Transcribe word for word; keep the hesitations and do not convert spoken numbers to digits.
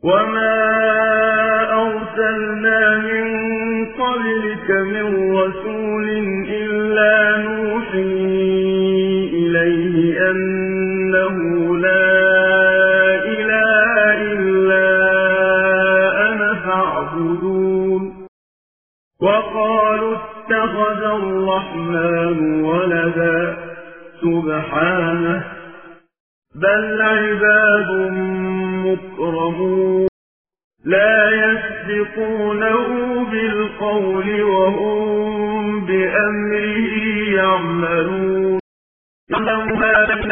وما أرسلنا من قبلك من رسول إلا نوحي إليه أنه لا إله إلا أنا فاعبدون وقالوا اتخذ الرحمن ولدا سبحانه بل عباد مكرمون لا يسبقونه بالقول وهم بأمره يعملون يعلم ما بين